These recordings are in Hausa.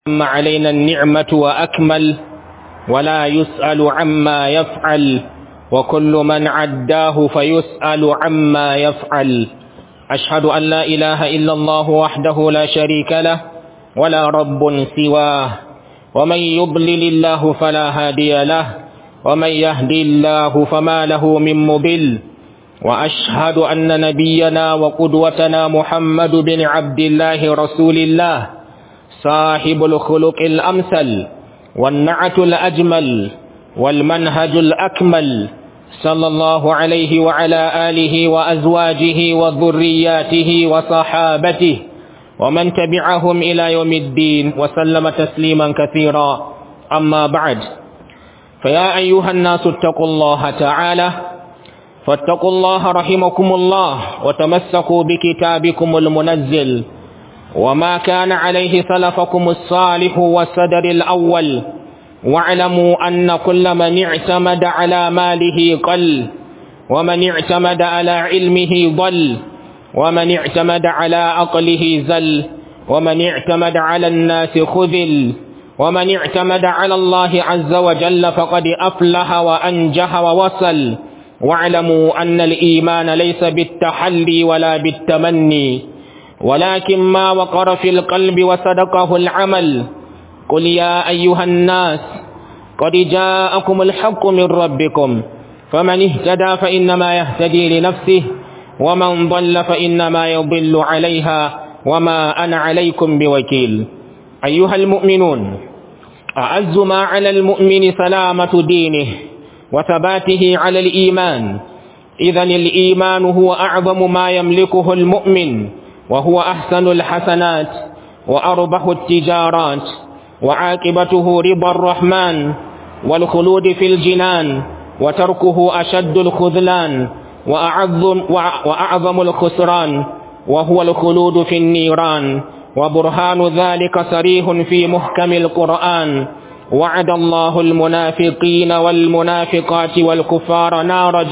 أما علينا النعمة وأكمل ولا يسأل عما يفعل وكل من عداه فيسأل عما يفعل. أشهد أن لا إله إلا الله وحده لا شريك له ولا رب سواه، ومن يضلل الله فلا هادي له ومن يهدي الله فما له من مضل. وأشهد أن نبينا وقدوتنا محمد بن عبد الله رسول الله صاحب الخلق الأمثل والنعت الأجمل والمنهج الأكمل، صلى الله عليه وعلى آله وأزواجه وذرياته وصحابته ومن تبعهم إلى يوم الدين وسلم تسليما كثيرا. أما بعد، فيا أيها الناس اتقوا الله تعالى، فاتقوا الله رحمكم الله وتمسكوا بكتابكم المنزل وما كان عليه سلفكم الصالح والسدر الأول، واعلموا أن كل من اعتمد على ماله قل، ومن اعتمد على علمه ضل، ومن اعتمد على عقله زل، ومن اعتمد على الناس خذل، ومن اعتمد على الله عز وجل فقد أفلح وأنجح ووصل. واعلموا أن الإيمان ليس بالتحلي ولا بالتمني، ولكن ما وقر في القلب وصدقه العمل. قل يا أيها الناس قد جاءكم الحق من ربكم، فمن اهتدى فإنما يهتدي لنفسه، ومن ضل فإنما يضل عليها، وما أنا عليكم بوكيل. أيها المؤمنون، أعز ما على المؤمن سلامة دينه وثباته على الإيمان. إذن الإيمان هو أعظم ما يملكه المؤمن، وهو أحسن الحسنات وأربح التجارات، وعاقبته رضا الرحمن والخلود في الجنان، وتركه أشد الخذلان وأعظم الخسران، وهو الخلود في النيران. وبرهان ذلك صريح في محكم القرآن: وعد الله المنافقين والمنافقات والكفار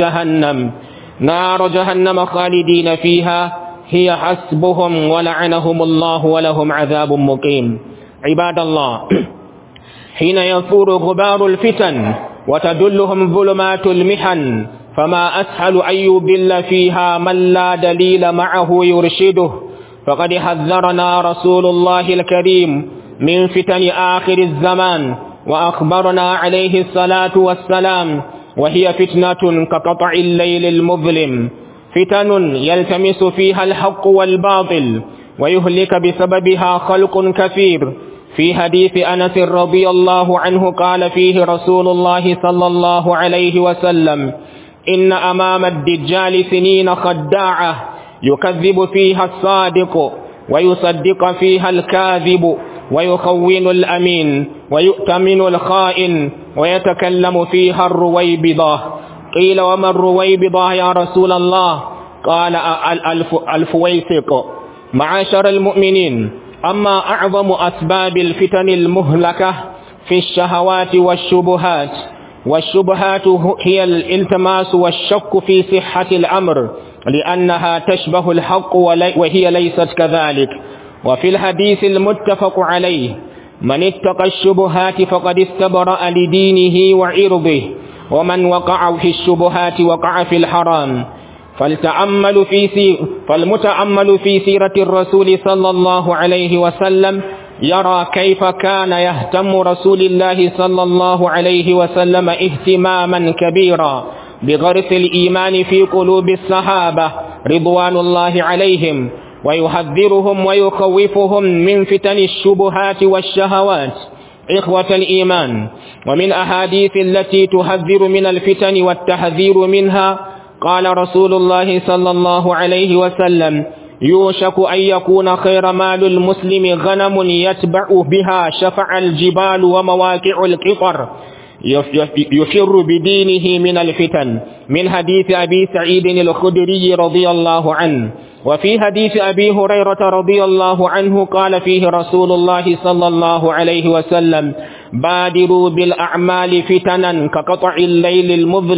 نار جهنم خالدين فيها هي حسبهم ولعنهم الله ولهم عذاب مقيم. عباد الله، حين يثور غبار الفتن وتدلهم ظلمات المحن، فما أسهل أن يضل فيها من لا دليل معه يرشده. فقد حذرنا رسول الله الكريم من فتن آخر الزمان، وأخبرنا عليه الصلاة والسلام: وهي فتنة كقطع الليل المظلم، فتن يلتمس فيها الحق والباطل ويهلك بسببها خلق كثير. في حديث أنس رضي الله عنه قال فيه رسول الله صلى الله عليه وسلم: إن أمام الدجال سنين خداعة، يكذب فيها الصادق ويصدق فيها الكاذب، ويخون الأمين ويؤتمن الخائن، ويتكلم فيها الرويبضة. قيل: وما الرويبضة يا رسول الله؟ قال: الفويسق. معاشر المؤمنين، أما أعظم أسباب الفتن المهلكة في الشهوات والشبهات هي الالتماس والشك في صحة الأمر، لأنها تشبه الحق وهي ليست كذلك. وفي الحديث المتفق عليه: من اتقى الشبهات فقد استبرأ لدينه وعرضه، ومن وقع في الشبهات وقع في الحرام. فالمتأمل في سيرة الرسول صلى الله عليه وسلم يرى كيف كان يهتم رسول الله صلى الله عليه وسلم اهتماما كبيرا بغرس الإيمان في قلوب الصحابة رضوان الله عليهم، ويحذرهم ويخوفهم من فتن الشبهات والشهوات. إخوة الإيمان، ومن أحاديث التي تحذر من الفتن والتحذير منها قال رسول الله صلى الله عليه وسلم: يوشك أن يكون خير مال المسلم غنم يتبع بها شفع الجبال ومواقع القطر، يفر بدينه من الفتن. من حديث أبي سعيد الخدري رضي الله عنه. وفي حديث أبي هريرة رضي الله عنه قال فيه رسول الله صلى الله عليه وسلم: بادروا بالأعمال فتنا كقطع الليل المظلم،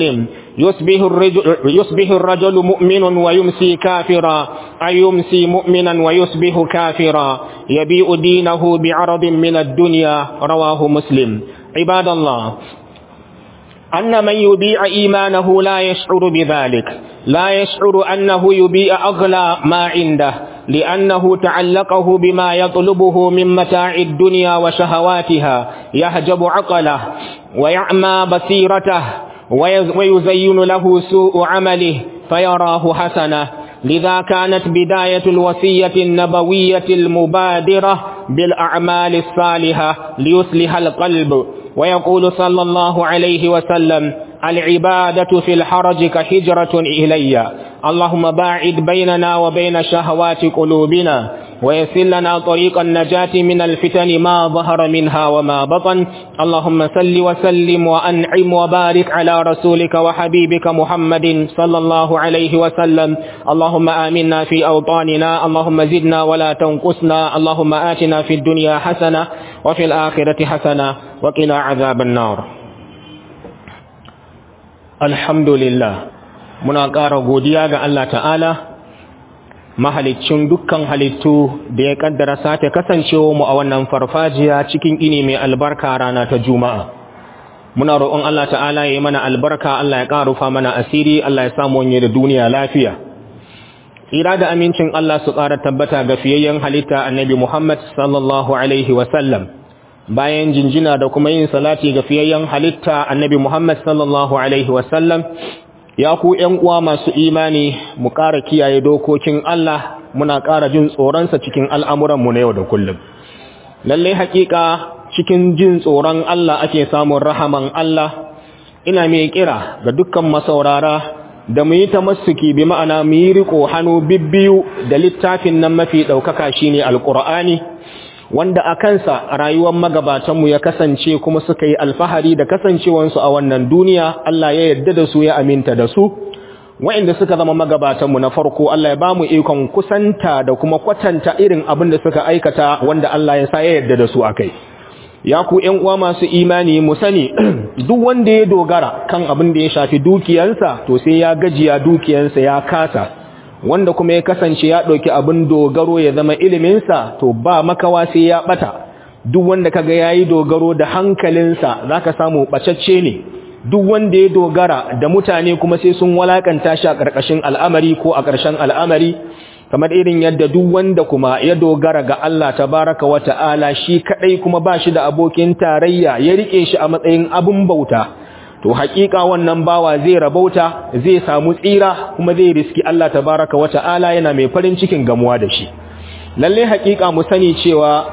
يصبح الرجل مؤمن ويمسي كافرا، أي يمسي مؤمنا ويصبح كافرا، يبيع دينه بعرض من الدنيا. رواه مسلم. عباد الله، أن من يبيع إيمانه لا يشعر بذلك، لا يشعر أنه يبيع أغلى ما عنده، لأنه تعلقه بما يطلبه من متاع الدنيا وشهواتها، يحجب عقله ويعمى بصيرته ويزين له سوء عمله فيراه حسنة. لذا كانت بداية الوصية النبوية المبادرة بالأعمال الصالحة ليصلح القلب. ويقول صلى الله عليه وسلم: العبادة في الحرج كحجرة إلي. اللهم باعد بيننا وبين شهوات قلوبنا، ويسر لنا طريق النجاة من الفتن ما ظهر منها وما بطن. اللهم صل وسلم وأنعم وبارك على رسولك وحبيبك محمد صلى الله عليه وسلم. اللهم آمنا في أوطاننا، اللهم زدنا ولا تنقصنا، اللهم آتنا في الدنيا حسنة وفي الآخرة حسنة وقنا عذاب النار. الحمد لله. muna ƙara godiya ga Allah ta'ala, mahaliccin dukkan halittu da ya kaddara sake kasancewa mu a wannan farfajiya cikin ini mai albarka rana ta Juma'a. Muna roƙon Allah ta'ala ya yi mana albarka, Allah ya ƙarufa mana asiri, Allah ya samu wani da duniya lafiya. Tsira da amincin Allah su ƙara tabbata ga fiyayyen halitta Annabi Muhammad sallallahu alaihi wa sallam. Bayan jinjina da kuma yin salati ga fiyayyen halitta Annabi Muhammad sallallahu alaihi wa sallam, ya ku ƴan uwa masu imani, mu ƙara kiyaye dokokin Allah, muna ƙara jin tsoronsa cikin al'amuranmu na yau da kullum. Lallai haƙiƙa cikin jin tsoron Allah ake samun rahaman Allah. Ina mai kira ga dukkan masaurara da mu yi tamassuki, bi ma'ana mu yi riko hannu bibbiyu da littafin nan mafi ɗaukaka shine Alƙur'ani, wanda a kansa rayuwar magabatanmu ya kasance kuma suka yi alfahari da kasancewansu a wannan duniya. Allah ya yarda da su, ya aminta da su. Waɗanda suka zama magabatanmu na farko, Allah ya ba mu ikon kusanta da kuma kwatanta irin abin da suka aikata wanda Allah ya sa ya yarda da su akai. Ya ku ƴan uwa masu imani, mu sani duk wanda ya dogara kan abin da ya shafi dukiyansa, to sai ya gajiya dukiyansa ya kasa. Wanda kuma ya kasance ya ɗauki abin dogaro ya zama iliminsa, to ba makawa sai ya ɓata. Duk wanda kaga ya yi dogaro da hankalinsa, za ka samu ɓacacce ne. Duk wanda ya dogara da mutane kuma sai sun walakanta shi a ƙarƙashin al'amari ko a ƙarshen al'amari, kamar irin yadda duk wanda kuma ya dogara ga Allah tabaraka wa ta'ala shi kaɗai kuma ba shi da abokin tarayya, ya riƙe shi a matsayin abin bauta, to haƙiƙa wannan bawa zai rabauta, zai samu tsira, kuma zai riski Allah tabaraka wa ta'ala yana mai farin cikin gamuwa da shi. Lalle haƙiƙa mu sani cewa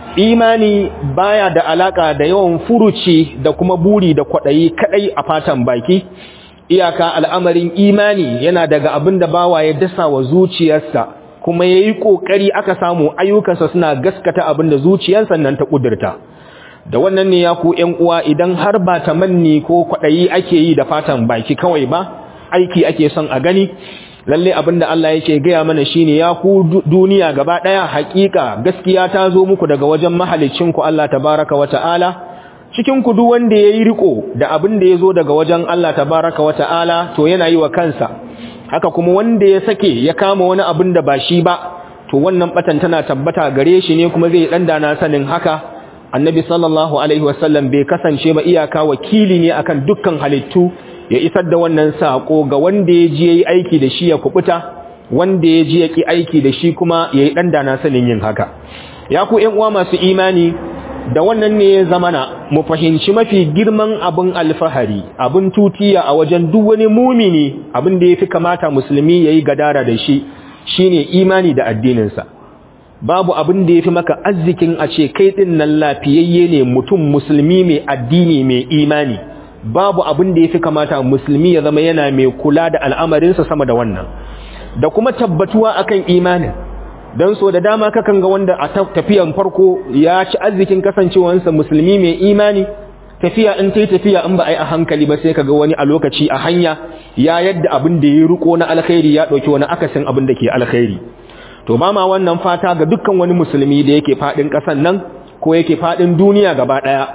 imani baya da alaka da yawan furuci da kuma buri da kwaɗayi kaɗai a fatan baki. Iyaka al'amarin imani yana daga abin da bawa ya dasa wa zuciyarsa, kuma ya yi ƙoƙari aka samu ayyukansa suna gaskata abin da zuciyarsa nan ta ƙudurta. Da wannan ne ya ku ƴan uwa, idan har ba tamanni ko kwaɗayi ake yi da fatan baki kawai ba, aiki ake son a gani. Lalle abinda Allah yake gaya mana shine, ya ku duniya gaba ɗaya, haƙiƙa gaskiya ta zo muku daga wajen mahalicinku Allah tabaraka wa ta'ala. Cikin ku duk wanda yayi riko da abin da yazo daga wajen Allah tabaraka wa ta'ala, to yana yi wa kansa. Haka kuma wanda ya sake ya kama wani abin da ba shi ba, to wannan batan tana tabbata gare shi ne, kuma zai dandana sanin haka. Annabi sallallahu alaihi wasallam bai kasance ba iyaka wakili ne akan dukkan halittu, ya isar da wannan sako ga wanda ya ji yayi aiki da shi ya kubuta, wanda ya ji yaki aiki da shi kuma yayi dandana sanin yin haka. Ya ku ƴan uwa masu imani, da wannan ne ya zamana mu fahimci mafi girman abin alfahari, abin tutiya a wajen duk wani mumini, abin da yafi kamata musulmi yayi gadara da shi shine imani da addininsa. Babu abin da yafi maka arzikin a ce kai din nan lafiyayye ne, mutum musulmi mai addini mai imani. Babu abin da yafi kamata musulmi ya zama yana mai kula da al'amarinsa sama da wannan, da kuma tabbatuwa akan imanin. Dan so da dama kakan ga wanda a tafiyan farko ya ci arzikin kasancewansa musulmi mai imani, tafiya in tai tafiya in ba ai a hankali ba, sai kaga wani a lokaci a hanya ya yadda abin da ya riko na alkhairi ya dauki wani akasin abin da ke alkhairi. To ba ma wannan fata ga dukkan wani musulmi da yake fadin kasan nan ko yake fadin duniya gaba daya.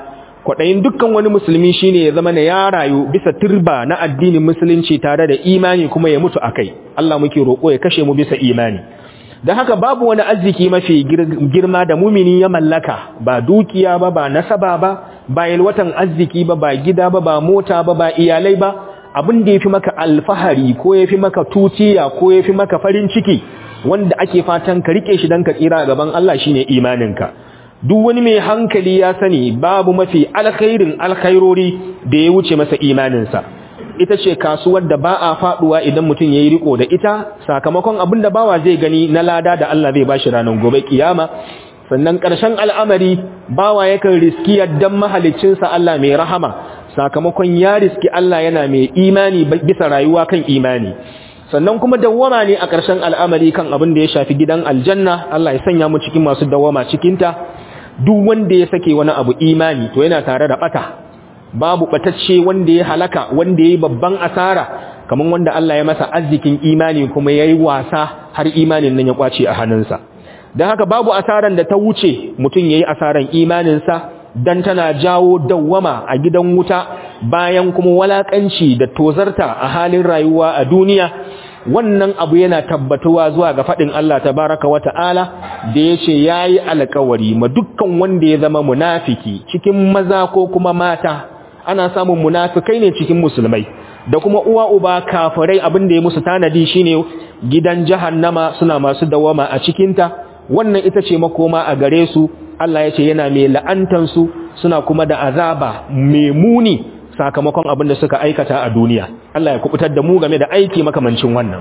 kwaɗayin dukkan wani musulmi shine ya zama ya rayu bisa turba na addinin musulunci tare da imani kuma ya mutu akai. Allah muke roƙo ya kashe mu bisa imani. Da haka babu wani arziki mafi girma da mumini ya mallaka, ba dukiya ba, ba nasaba ba yalwatan arziki ba gida ba mota ba iyalai ba. Abin da yafi maka alfahari ko yafi maka tutiya ko yafi maka farin ciki wanda ake fatan ka rike shi dan ka tsira gaban Allah shine imaninka. Duk wani mai hankali ya sani babu mafi alkhairin alkhairori da ya wuce masa imaninsa. Ita ce kasuwar da ba a faduwa idan mutum yayi riko da ita, sakamakon abin da bawa zai gani na lada da Allah zai bashi ranar gobe kiyama. Sannan ƙarshen al'amari bawa yakan riski yaddan mahaliccinsa Allah mai rahama, sakamakon ya riski Allah yana mai imani bisa rayuwa kan imani. Sannan kuma dawwama ne a ƙarshen al'amari kan abin da ya shafi gidan aljanna. Allah ya sanya mu cikin masu dawwama cikinta. Duk wanda ya sake wani abu imani to yana tare da bata. Babu batacce wanda ya halaka, wanda yayi babban asara kaman wanda Allah ya masa arzikin imani kuma yayi wasa har imanin nan ya kwace a hannunsa. Dan haka babu asaran da ta wuce mutun yayi asaran imaninsa, dan tana jawo dawwama a gidan wuta bayan kuma walakanci da tozarta a halin rayuwa a duniya. Wannan abu yana tabbatuwa zuwa ga fadin Allah tabaraka wa ta'ala da yace yayi alƙawari ma dukkan wanda ya zama munafiki cikin maza ko kuma mata. Ana samun munafikai ne cikin musulmai, da kuma uwa uba kafirai. Abin da ya musu tanadi shine gidan jahannama, suna masu dawama a cikinta. Wannan ita ce makoma a gare su. Allah yace yana mai la'antan su, suna kuma da azaba mai muni sakamakon abin da suka aikata a duniya. Allah ya kubutar da mu game da aiki makamancin wannan.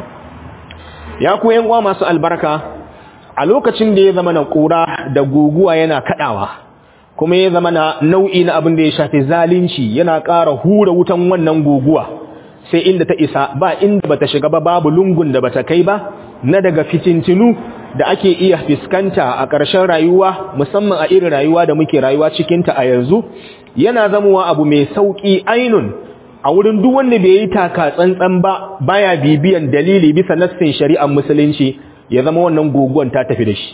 Ya ku yan uwa masu albarka, a lokacin da ya zama na kura da guguwa yana kadawa, kuma ya zama na nau'i na abin da ya shafi zalunci yana ƙara hura wutan wannan guguwa, sai inda ta isa, ba inda bata shiga ba, babu lungun da bata kai ba, na daga fitintinu da ake iya fiskanta a ƙarshen rayuwa, musamman a irin rayuwa da muke rayuwa cikinta a yanzu. Yana zamowa abu mai sauƙi ainun a wurin duk wanda bai yi taka tsantsan ba, baya bibiyan dalili bisa nassin shari'ar musulunci, ya zama wannan guguwan ta tafi da shi.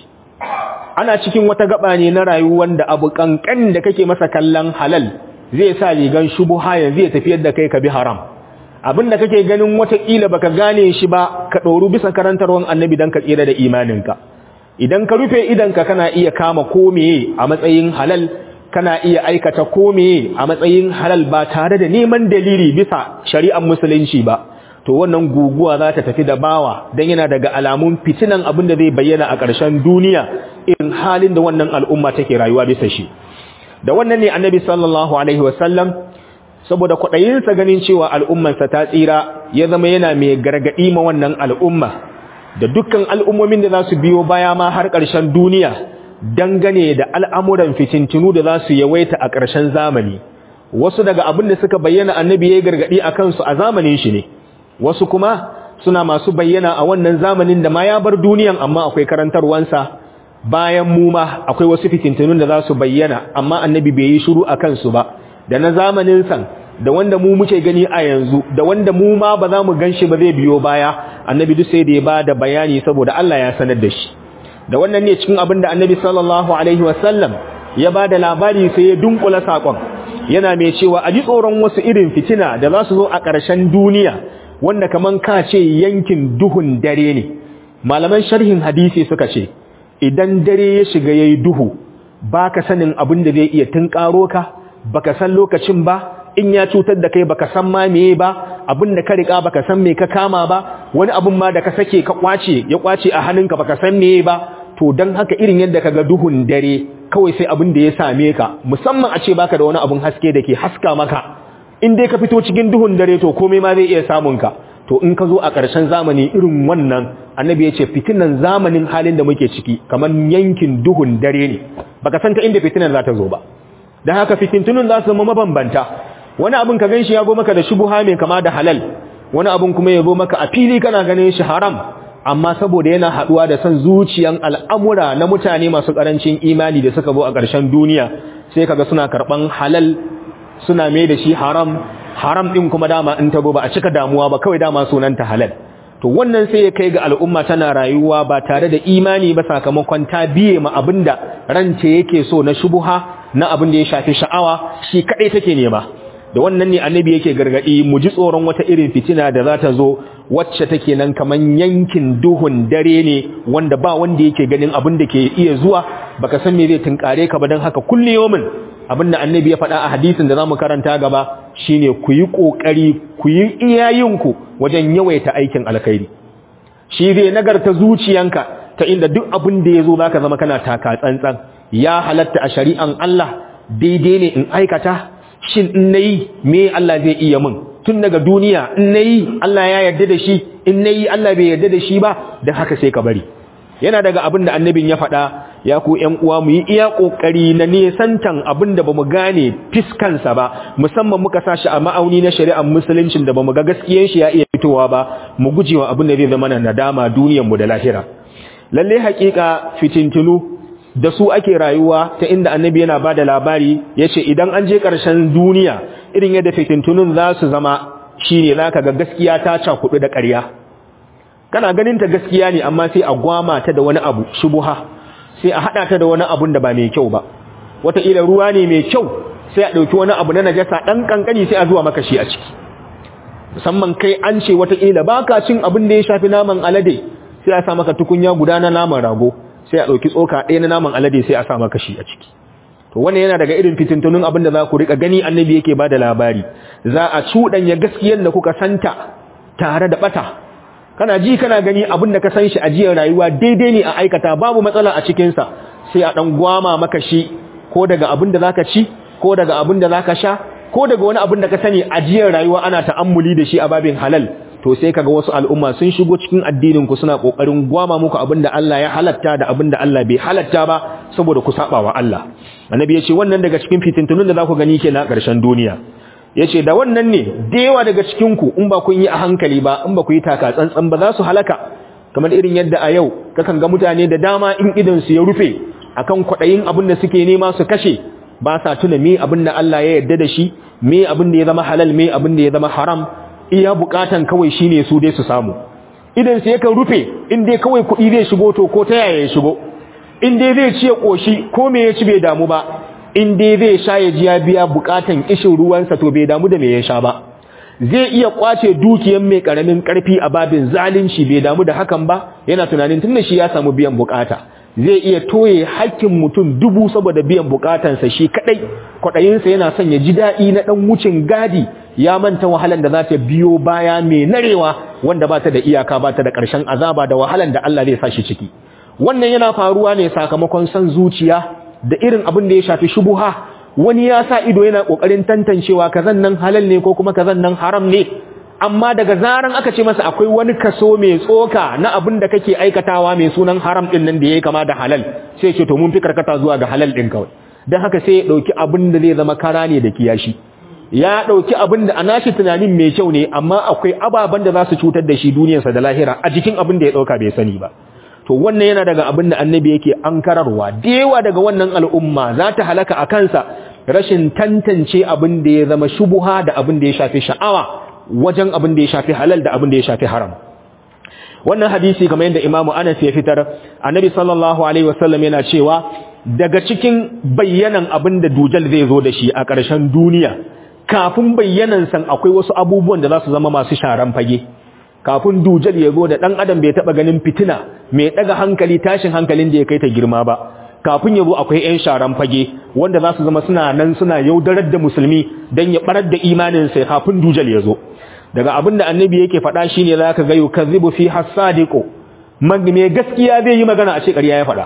Ana cikin wata gaba ne na rayuwar da abu kankan da kake masa kallon halal zai sa rigan shubuha yanzu ya tafiyar da kai ka bi haram. Abin da kake ganin watakila baka gane shi ba, ka ɗoru bisa karantarwan annabi dan ka tsira da imaninka. Idan ka rufe idanka kana iya kama ko meye a matsayin halal, kana iya aikata ko meye a matsayin halal ba tare da neman dalili bisa shari'ar musulunci ba. To wannan guguwa za ta tafi da bawa, dan yana daga alamun fitinan abin da zai bayyana a ƙarshen duniya, irin halin da wannan al'umma take rayuwa bisa shi. Da wannan ne annabi sallallahu alaihi wasallam, saboda kwaɗayinsa ganin cewa al'ummansa ta tsira, ya zama yana mai gargaɗi ma wannan al'umma da dukkan al'ummomin da za su biyo baya ma har ƙarshen duniya, dangane da al'amuran fitintunu da za su yawaita a ƙarshen zamani. Wasu daga abin da suka bayyana annabi ya yi gargaɗi a kansu a zamanin shi ne, wasu kuma suna masu bayyana a wannan zamanin da ma ya bar duniyan, amma akwai karantarwansa. Bayan mu ma akwai wasu fitintunun da za su bayyana, amma annabi bai yi shiru a kansu ba, da na zamanin san, da wanda mu muke gani a yanzu, da wanda mu ma ba za mu gan shi ba zai biyo baya. Annabi duk sai da ya ba da bayani saboda Allah ya sanar da shi. Da wannan ne cikin abin da annabi sallallahu alaihi wasallam ya ba da labari, sai ya dunkula saƙon, yana mai cewa a ji tsoron wasu irin fitina da za su zo a ƙarshen duniya, wanda kaman ka ce yankin duhun dare ne. Malaman sharhin hadisi suka ce, idan dare ya shiga yayi duhu, baka sanin abin da zai iya tunkaro ka, baka san lokacin ba, in ya cutar da kai baka san ma meye ba, abin da ka rika baka san me ka kama ba, wani abin ma da ka sake ka ya kwace a hannunka baka san meye ba. To dan haka irin yadda kaga duhun dare, kawai sai abin da ya same ka, musamman a ce baka da wani abin haske da ke haska maka, in dai ka fito cikin duhun dare to komai ma zai iya samun ka. To in ka zo a ƙarshen zamani irin wannan, annabi ya ce fitinan zamanin halin da muke ciki kamar yankin duhun dare ne, baka san ta inda fitinan za ta zo ba. Dan haka fitintunun za su zama mabambanta. Wani abin ka ganshi ya go maka da shubuha mai kama da halal, wani abin kuma ya go maka a fili kana ganin shi haram, amma saboda yana haduwa da san zuciyan al'amura na mutane masu karancin imani da suka zo a ƙarshen duniya, sai kaga suna karban halal suna mai da shi haram, haram din kuma dama in ta go ba a cika damuwa ba, kawai dama sunanta halal. To wannan sai ya kai ga al'umma tana rayuwa ba tare da imani ba, sakamakon ta biye ma abinda rance yake so na shubuha, na abin da ya shafi sha'awa shi kadai take nema. Da wannan ne annabi yake gargadi mu ji tsoron wata irin fitina da za ta zo wacce take nan kaman yankin duhun dare ne wanda ba wanda yake ganin abin da ke iya zuwa, baka san me zai tunkare ka ba. Dan haka kullu yawmin abin da annabi ya faɗa a hadisin da zamu karanta gaba shine ku yi kokari ku yi iyayinku wajen yawaita aikin alkhairi. Shi zai nagarta zuciyanka ta inda duk abin da yazo zaka zama kana taka tsantsan. Ya halatta a shari'an Allah daidai ne in aikata, shin in nayi me Allah zai iya min? Tun daga duniya in nayi Allah ya yarda da shi, in nayi Allah bai yarda da shi ba, dan haka sai ka bari. Yana daga abin da annabin ya faɗa, ya ku ƴan uwa mu yi iya kokari na nesantan abin da bamu gane fiskansa ba, musamman muka sashi a ma'auni na shari'ar musuluncin da bamu ga gaskiyar shi ya iya fitowa ba, mu gujewa abin da zai zama na nadama duniyar mu da lahira. Lalle haƙiƙa fitintunu da su ake rayuwa, ta inda annabi yana bada labari yace idan an je ƙarshen duniya irin yadda fitintunun za su zama shine zaka ga gaskiya ta cakudu da ƙarya. Kana ganin ta gaskiya ne amma sai a gwama ta da wani abu shubuha, sai a hada ta da wani abun da ba mai kyau ba. Wata ila ruwa ne mai kyau sai a dauki wani abu na najasa dan kankani sai a zuwa maka shi a ciki. Musamman kai an ce wata ila baka cin abin da ya shafi naman alade, sai a sa maka tukunya guda na naman rago, sai a ɗauki tsoka ɗaya na naman alade sai a sa maka shi a ciki. To wannan yana daga irin fitintunun abin da za ku rika gani annabi yake ba da labari. Za a cuɗanya gaskiyar da kuka santa tare da ɓata. Kana ji kana gani abin da ka san shi a jiyar rayuwa daidai ne a aikata, babu matsala a cikinsa, sai a ɗan gwama maka shi ko daga abin da za ka ci, ko daga abin da za ka sha, ko daga wani abin da ka sani a jiyar rayuwa ana ta'ammuli da shi a babin halal. To sai kaga wasu al'umma sun shigo cikin addinin ku suna kokarin gwama muku abinda Allah ya halatta da abinda Allah bai halatta ba saboda ku saba wa Allah. Annabi yace wannan daga cikin fitintunun da za ku gani kenan a ƙarshen duniya. Yace da wannan ne dewa daga cikin ku in ba kun yi a hankali ba, in ba ku yi taka tsantsan ba za su halaka. Kamar irin yadda a yau kakan ga mutane da dama in idan su ya rufe akan kwadayin abin da suke nema su kashe, ba sa tuna me abin da Allah ya yarda da shi, me abin da ya zama halal, me abin da ya zama haram. Iya bukatan kawai shine su dai su samu. Idan sai yakan rufe in dai kawai kuɗi zai shigo to ko ta yaya ya shigo, in dai zai ci ya koshi ko me ya ci bai damu ba, in dai zai sha ya ji ya biya bukatan kishin ruwansa to bai damu da me ya sha ba. Zai iya kwace dukiyar mai karamin karfi a babin zalunci, bai damu da hakan ba, yana tunanin tunda shi ya samu biyan bukata. Zai iya toye hakkin mutum 1000 saboda biyan bukatansa shi kadai. Kwadayinsa yana son ya ji daɗi na dan wucin gadi, ya manta wahalan da za ta biyo baya mai narewa wanda ba ta da iyaka, ba ta da ƙarshen azaba da wahalan da Allah zai sa shi ciki. Wannan yana faruwa ne sakamakon san zuciya da irin abin da ya shafi shubuha. Wani ya sa ido yana kokarin tantancewa kazan nan halal ne ko kuma kazan nan haram ne, amma daga zaran aka ce masa akwai wani kaso mai tsoka na abin da kake aikatawa mai sunan haram din nan da yayi kama da halal, sai ce to mun fi karkata zuwa ga halal din kawai. Dan haka sai ya dauki abin da zai zama kara ne da kiyashi. Ya dauki abin da anashi tunanin mai kyau ne, amma akwai ababan da za su cutar da shi duniyarsa da lahira a jikin abin da ya dauka bai sani ba. To wannan yana daga abin da annabi yake ankararwa. Dewa daga wannan al'umma za ta halaka a kansa rashin tantance abin da ya zama shubuha da abin da ya shafi sha'awa wajen abin da ya shafi halal da abin da ya shafi haram. Wannan hadisi kamar yadda Imam Anas ya fitar, annabi sallallahu alaihi wasallam yana cewa daga cikin bayyanan abin da dujal zai zo da shi a ƙarshen duniya, kafin bayyanan san akwai wasu abubuwan da za su zama masu sharan fage. Kafin dujal ya zo da ɗan adam bai taɓa ganin fitina mai ɗaga hankali, tashin hankalin da ya kai ta girma ba. Kafin ya zo akwai 'yan sharan fage wanda za su zama suna nan suna yaudarar da musulmi don ya ɓarar da imaninsa kafin dujal ya zo. Daga abin da annabi yake faɗa shi ne za ka ga yukazzibu fi hasadiqo, mai gaskiya zai yi magana a ce ƙarya ya faɗa.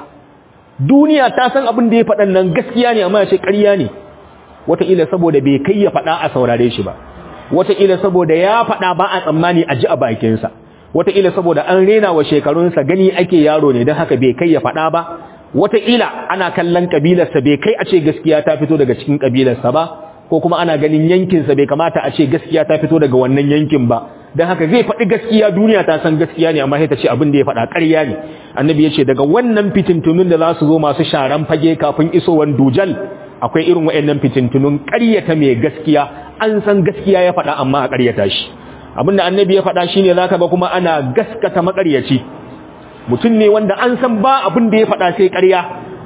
Duniya ta san abin da ya faɗan nan gaskiya ne amma ya ce ƙarya ne. Wataƙila saboda bai kai ya faɗa a saurare shi ba, wataƙila saboda ya faɗa ba a tsammani a ji a bakinsa, wataƙila saboda an rena wa shekarunsa gani ake yaro ne don haka bai kai ya faɗa ba, wataƙila ana kallon ƙabilarsa bai kai a ce gaskiya ta fito daga cikin ƙabilarsa ba, ko kuma ana ganin yankinsa bai kamata a ce gaskiya ta fito daga wannan yankin ba, don haka zai faɗi gaskiya, duniya ta san gaskiya ne amma sai ta ce abin da ya faɗa ƙarya ne. Annabi ya ce daga wannan fitintunun da za su zo masu sharan fage kafin isowar dujal, akwai irin waɗannan fitintunun ƙaryata mai gaskiya, an san gaskiya ya faɗa amma a ƙaryata shi. Abin da annabi ya faɗa shine zaka ga kuma ana gaskata maƙaryaci. Mutum ne wanda an san ba abin da ya faɗa sai ƙarya,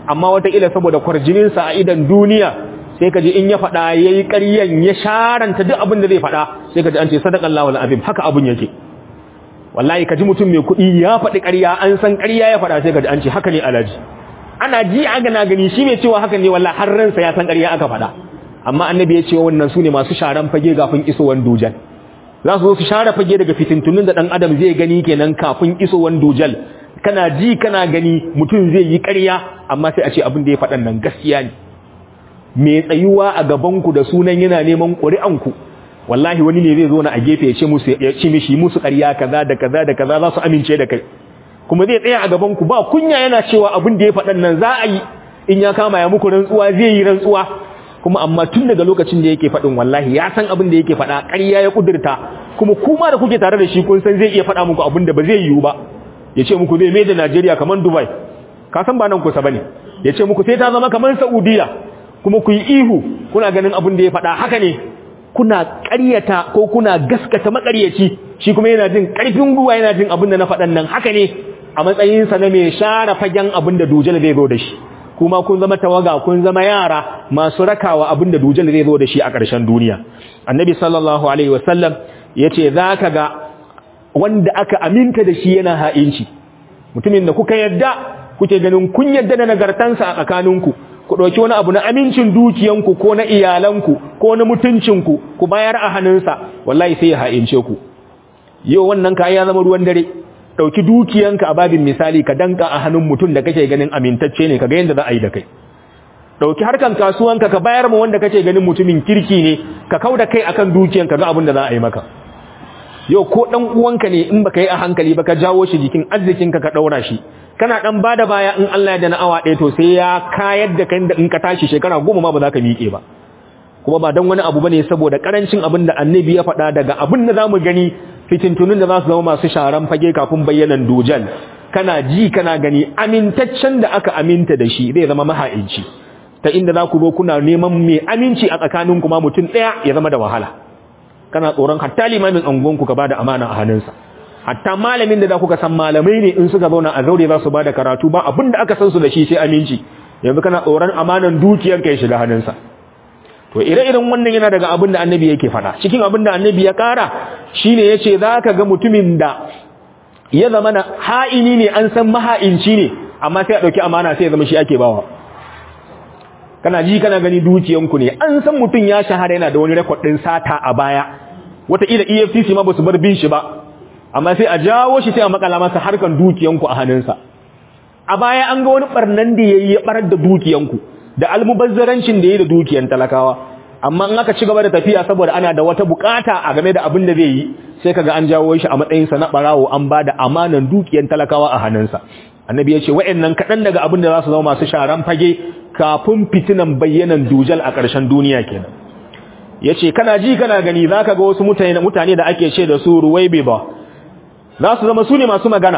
amma wata ila saboda kwarjinin sa a idan duniya sai kaji in ya faɗa yayi ƙaryan ya sharanta duk abin da zai faɗa sai kaji an ce sadaqallahu alazim haka abun yake wallahi kaji mutum mai kuɗi ya faɗi ƙarya an san ƙarya ya faɗa sai kaji an ce haka ne alaji ana ji aga na gani shi mai cewa haka ne wallahi har ransa ya san ƙarya aka faɗa amma annabi ya ce wannan sune masu sharan fage kafin isowar dujal za su zo su share fage daga fitintunin da dan adam zai gani kenan kafin isowar dujal kana ji kana gani mutum zai yi ƙarya amma sai a ce abin da ya faɗan nan gaskiya ne mai tsayuwa a gabanku da sunan yana neman ƙuri'anku wallahi wani ne zai zo na a gefe ya ce mishi musu ƙarya kaza da kaza da kaza za su amince da kai kuma zai tsaya a gabanku ba kunya yana cewa abin da ya faɗan nan za a yi in ya kama ya muku rantsuwa zai yi rantsuwa kuma amma tun daga lokacin da yake faɗin wallahi ya san abin da yake faɗa ƙarya ya kudurta kuma kuma da kuke tare da shi kun san zai iya faɗa muku abin da ba zai yiwu ba ya ce muku zai mai da Najeriya kamar Dubai ka san ba nan kusa bane ya ce muku sai ta zama kamar Saudiya kuma ku yi ihu kuna ganin abin da ya faɗa haka ne kuna ƙaryata ko kuna gaskata maƙaryaci shi kuma yana jin ƙarfin gwiwa yana jin abin da na faɗan nan haka ne a matsayinsa na mai share fagen abin da dujal zai zo da shi kuma kun zama tawaga kun zama yara masu rakawa abin da dujal zai zo da shi a ƙarshen duniya annabi sallallahu alaihi wasallam yace zaka ga wanda aka aminta da shi yana ha'inci mutumin da kuka yadda kuke ganin kun yadda da nagartansa a tsakaninku ku ɗauki wani abu na amincin dukiyanku ko na iyalanku ko na mutuncinku ku bayar a hannunsa wallahi sai ya ha'ince ku yau wannan ka ya zama ruwan dare ɗauki dukiyanka a babin misali ka danka a hannun mutum da kake ganin amintacce ne kaga yadda za a yi da kai ɗauki harkan kasuwanka ka bayar ma wanda kake ganin mutumin kirki ne ka kauda kai akan dukiyanka ga abin da za a yi maka yau ko dan uwanka ne in baka yi a hankali ba ka jawo shi jikin arzikinka ka daura shi kana dan bada baya in Allah ya da na awa ɗaya to sai ya kayar da kai da in ka tashi shekara 10 ma ba za ka miƙe ba kuma ba dan wani abu bane saboda karancin abin da annabi ya faɗa daga abin da zamu gani fitintunin da za su zama masu sharan fage kafin bayyanan dujal kana ji kana gani amintaccen da aka aminta da shi zai zama maha'inci ta inda za ku zo kuna neman mai aminci a tsakaninku ma mutum ɗaya ya zama da wahala kana tsoron hatta limamin anguwanku ka bada amana a hannunsa hatta malamin da za ku ka san malamai ne in suka zauna a zaure za su bada karatu ba abin da aka san su da shi sai aminci yanzu kana tsoron amanan dukiyarka ya shiga hannunsa to ire-iren wannan yana daga abin da annabi yake faɗa cikin abin da annabi ya ƙara shine yace zaka ga mutumin da ya zama na ha'ini ne an san maha'inci ne amma sai a dauki amana sai ya zama shi ake bawa kana ji kana gani dukiyanku ne an san mutum ya shahara yana da wani record din sata a baya wata ila EFCC ma basu bar bin shi ba amma sai a jawo shi sai a makala masa harkan dukiyanku a hannunsa a baya an ga wani barnan da yayi ya barar da dukiyanku da almubazzarancin da yayi da dukiyan talakawa amma in aka ci gaba da tafiya saboda ana da wata bukata a game da abin da zai yi sai kaga an jawo shi a matsayin sa na barawo an bada amanan dukiyan talakawa a hannunsa annabi ya ce wa'annan kadan daga abin da za su zama masu sharan fage kafin fitinan bayyanan dujal a ƙarshen duniya kenan yace kana ji kana gani zaka ga wasu mutane da ake ce da su ruwaibiba za su zama su ne masu magana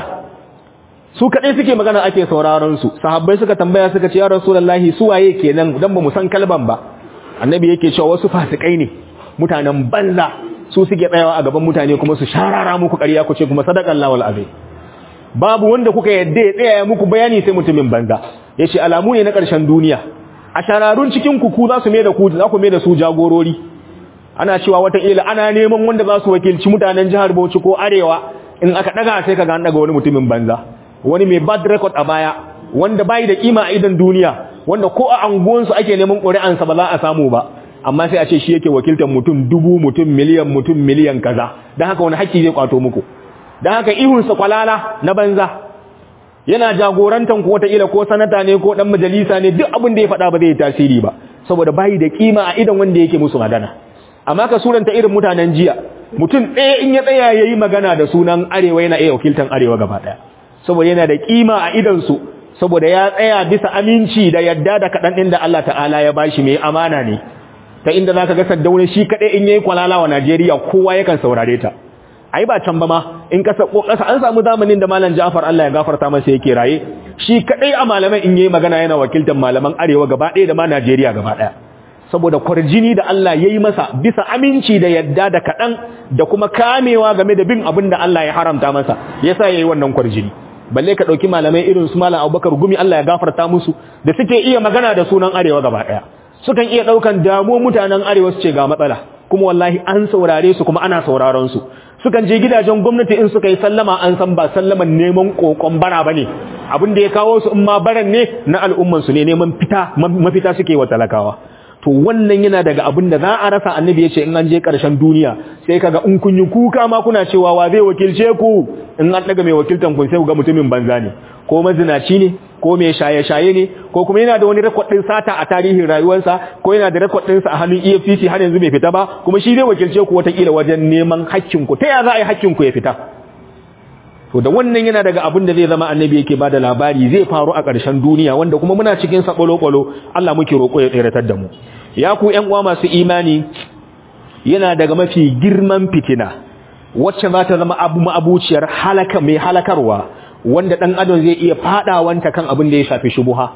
su kadai suke magana ake sauraron su sahabbai suka tambaya suka ce ya rasulullahi su waye kenan dan ba mu san kalban ba annabi yake cewa wasu fasikai ne mutanen banza su suke tsayawa a gaban mutane kuma su sharara muku ƙarya ku ce kuma sadaqallahu alazim babu wanda kuka yadda ya tsaya muku bayani sai mutumin banza yace alamu ne na ƙarshen duniya a shararun cikin ku za su mai da ku za ku mai da su jagorori ana cewa wata ila ana neman wanda za su wakilci mutanen jihar Bauchi ko Arewa in aka daga sai kaga an daga wani mutumin banza wani mai bad record a baya wanda bai da kima a idan duniya wanda ko a anguwansu ake neman ƙuri'ansa ba za a samu ba amma sai a ce shi yake wakiltar mutum 1000 mutum miliyan kaza dan haka wani haƙƙi zai kwato muku dan haka ihunsa kwalala na banza yana jagorantan ku wata ila ko sanata ne ko dan majalisa ne duk abin da ya faɗa ba zai tasiri ba saboda bai da kima a idan wanda yake musu magana amma ka suranta irin mutanen jiya mutum ɗaya in ya tsaya yayi magana da sunan arewa yana iya wakiltan arewa gaba ɗaya saboda yana da kima a idan su saboda ya tsaya bisa aminci da yadda da kadan din da Allah ta'ala ya bashi mai amana ne ta inda zaka ga Saddauna shi kadai in yayi kwalala wa Najeriya kowa yakan saurare ta ai ba can ba ma in ka sako kasa an samu zamanin da Malam Ja'far Allah ya gafarta masa yake raye shi kadai a malaman in yayi magana yana wakiltan malaman arewa gaba ɗaya da ma Najeriya gaba ɗaya saboda kwarjini da Allah yayi masa bisa aminci da yadda da kadan da kuma kamewa game da bin abin da Allah ya haramta masa yasa yayi wannan kwarjini balle ka dauki malamai irin su malam Abubakar Gumi Allah ya gafarta musu da suke iya magana da sunan arewa gaba daya sukan iya daukan damuwar mutanen arewa su ce ga matsala kuma wallahi an saurare su kuma ana sauraron su sukan je gidajen gwamnati in suka yi sallama an san ba sallaman neman kokon bara bane abin da ya kawo su in ma baran ne na al'umman su ne neman mafita suke wa talakawa to wannan yana daga abin da za a rasa. Annabi ya ce in an je ƙarshen duniya sai kaga in kun yi kuka ma kuna cewa wa zai wakilce ku, in an daga mai wakiltan kun sai ku ga mutumin banza ne ko mazinaci ne ko mai shaye-shaye ne ko kuma yana da wani rekod din sata a tarihin rayuwarsa ko yana da rekod din sa a hannun EFCC har yanzu bai fita ba kuma shi zai wakilce ku watakila wajen neman hakkin ku. Ta ya za a yi hakkin ku ya fita? To da wannan yana daga abin da zai zama annabi yake bada labari zai faru a ƙarshen duniya wanda kuma muna cikin sa kwalo Allah muke roƙo ya tsiratar da mu. Ya ku ƴan uwa masu imani, yana daga mafi girman fitina wacce za ta zama abuciyar halaka mai halakarwa wanda dan adam zai iya fadawanta kan abin da ya shafi shubuha.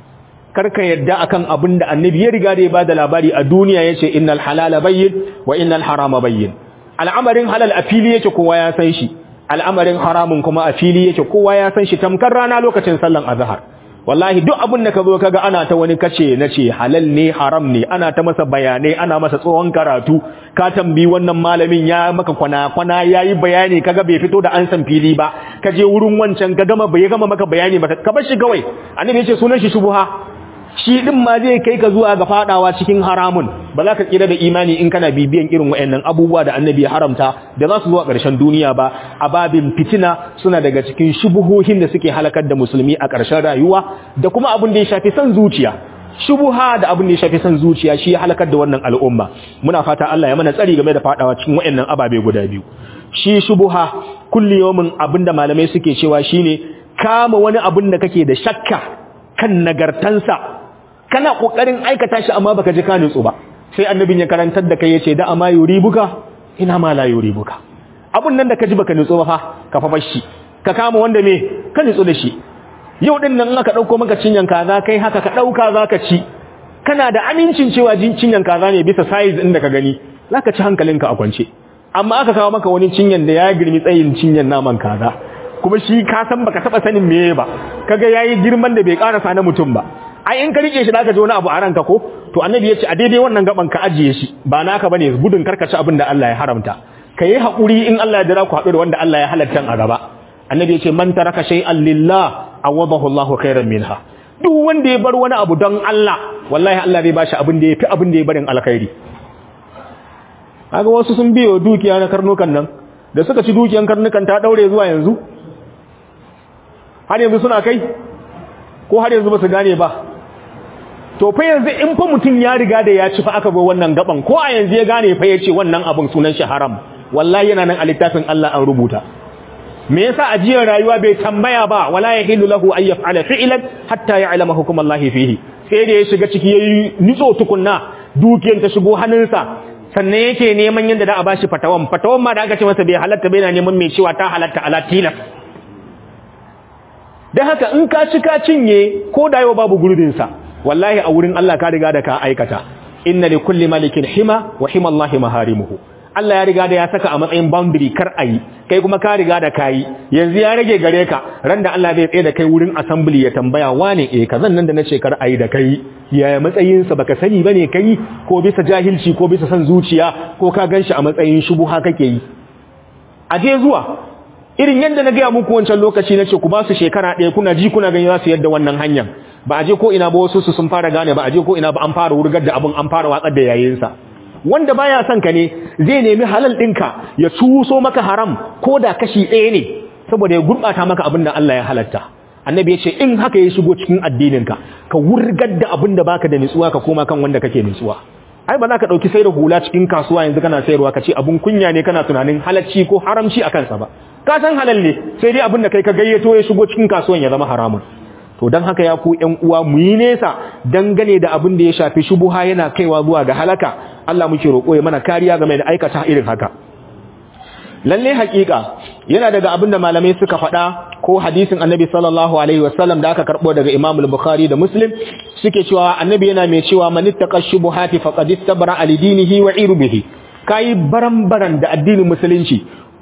Karka yadda akan abin da annabi ya riga da ya bada labari a duniya yace innal halala bayyin wa innal harama bayyin. Al'amarin halal a fili yake kowa ya san shi, al'amarin haramun kuma a fili yake kowa ya san shi tamkar rana lokacin sallan azhar. Wallahi duk abin da ka zo kaga ana ta wani kace nace halal ne haram ne, ana ta masa bayanai, ana masa tsohon karatu, ka tambayi wannan malamin ya maka kwana yayi bayani kaga bai fito da ansan fili ba, ka je wurin wancan ka gama bai gama maka bayani ba, ka bar shi kawai. Annabi yace sunan shi shubha, shi din ma zai kai ka zuwa ga fadawa cikin haramun. Ba za ka kira da imani in kana bibiyan irin wayannan abubuwa da annabi ya haramta da za su zuwa ƙarshen duniya ba. A babin fitina suna daga cikin shubuhohin da suke halakar da musulmi a ƙarshen rayuwa da kuma abin da ya shafi san zuciya. Shubuha da abin da ya shafi san zuciya shi ya halakar da wannan al'umma. Muna fata Allah ya mana tsari game da fadawa cikin wayannan ababe guda biyu. Shi shubuha kulli yawmin abin da malamai suke cewa shine kama wani abin da kake da shakka kan nagartansa, kana kokarin aikata shi amma baka ji ka nutsu ba, sai annabin ya karantar da kai yace da ama yuribuka ina ma la yuribuka. Abun nan da ka ji baka nutsu ba fa ka fa bashi, ka kama wanda me ka nutsu da shi. Yau din nan aka dauko maka cinyan kaza kai haka ka dauka zaka ci, kana da amincin cewa cinyan kaza ne bisa size din da ka gani, zaka ci hankalinka a kwance. Amma aka kawo maka wani cinyan da ya girmi tsayin cinyan naman kaza, kuma shi ka san baka taba sanin meye ba, kaga yayi girman da bai karasa na mutum ba. Ai in ka rike shi zaka ji wani abu a ranka ko? To annabi yace a daidai wannan gaban ka ajiye shi, ba naka bane gudun karkace abin da Allah ya haramta. Kai hakuri in Allah ya dira ku haɗu da wanda Allah ya halatta a gaba. Annabi yace man taraka shay'an lillah awadahu Allahu khairan minha. Duk wanda ya bar wani abu don Allah, wallahi Allah zai bashi abin da yafi abin da ya barin alkhairi. Kaga wasu sun biyo dukiya na karnukan nan, da suka ci dukiyan karnukan ta daure zuwa yanzu. Har yanzu suna kai? Ko har yanzu ba su gane ba? To fa yanzu in fa mutum ya riga da ya ci fa aka bar wannan gaban, ko a yanzu ya gane fa yace wannan abin sunan shi haram, wallahi yana nan a littafin Allah an rubuta. Me yasa ajiyar rayuwa bai tambaya ba, wala yahillu lahu an yaf'ala fi'lan hatta ya'lama hukum Allah fihi. Sai da ya shiga ciki yayi nitso tukunna, dukiyar ta shigo hannunsa, sannan yake neman yanda da a bashi fatawan ma da aka ce masa bai halatta bai na neman mai cewa ta halatta ala tilas. Dan haka in ka ci ka cinye ko da yau babu gurbinsa, wallahi a wurin Allah ka riga da ka aikata. Inna li kulli malikin hima wa hima Allah maharimuhu. Allah ya riga da ya saka a matsayin boundary kar ayi, kai kuma ka riga da kai. Yanzu ya rage gare ka, ran da Allah zai tsaye da kai wurin assembly ya tambaya wane kazan nan da nace kar ayi da kai, yaya matsayin sa baka sani bane kai, ko bisa jahilci ko bisa san zuciya, ko ka ganshi a matsayin shubuha kake yi. Aje zuwa irin yadda na gaya muku wancan lokaci nace ku ba su shekara ɗaya kuna ji kuna gani za su yadda wannan hanyar. Ba a je ko ina ba, wasu su sun fara gane, ba a je ko ina ba, an fara wurgar da abin, an fara watsar da yayinsa. Wanda baya son ka ne zai nemi halal ɗinka ya tuso maka haram ko da kashi ɗaya ne, saboda ya gurɓata maka abin da Allah ya halatta. Annabi ya ce in haka ya shigo cikin addininka, ka wurgar da abin da baka da nutsuwa ka koma kan wanda kake nutsuwa. Ai ba za ka ɗauki sai da hula cikin kasuwa yanzu kana sayarwa ka ce abin kunya ne kana tunanin halacci ko haramci a kansa ba. Ka san halal ne, sai dai abin da kai ka gayyato ya shigo cikin kasuwan ya zama haramun. To dan haka ya ku ƴan uwa mu yi nesa dangane da abin da ya shafi shubuha yana kaiwa zuwa ga halaka. Allah muke roƙo ya mana kariya game da aikata irin haka. Lalle haƙiƙa yana daga abin da malamai suka faɗa ko hadisin Annabi sallallahu alaihi wasallam da aka karɓo daga Imam al-Bukhari da Muslim suke cewa Annabi yana mai cewa man ittaqa shubuhati faqad istabra li dinihi wa irbihi. Kai baran-baran da addinin musulunci,